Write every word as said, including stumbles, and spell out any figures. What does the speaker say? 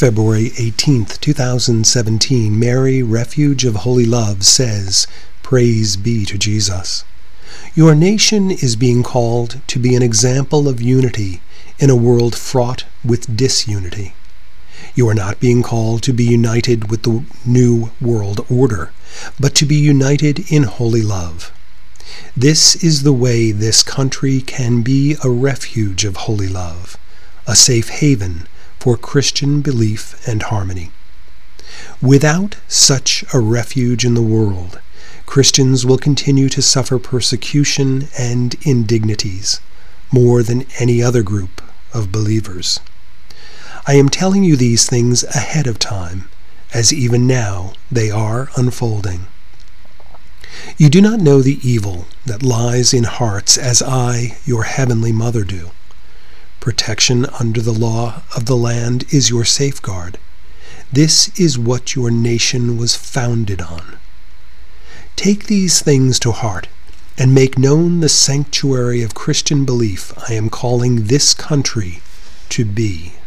February eighteenth, two thousand seventeen, Mary, Refuge of Holy Love, says, "Praise be to Jesus." Your nation is being called to be an example of unity in a world fraught with disunity. You are not being called to be united with the new world order, but to be united in holy love. This is the way this country can be a refuge of holy love, a safe haven for Christian belief and harmony. Without such a refuge in the world, Christians will continue to suffer persecution and indignities more than any other group of believers. I am telling you these things ahead of time, as even now they are unfolding. You do not know the evil that lies in hearts as I, your heavenly Mother, do. Protection under the law of the land is your safeguard. This is what your nation was founded on. Take these things to heart and make known the sanctuary of Christian belief I am calling this country to be.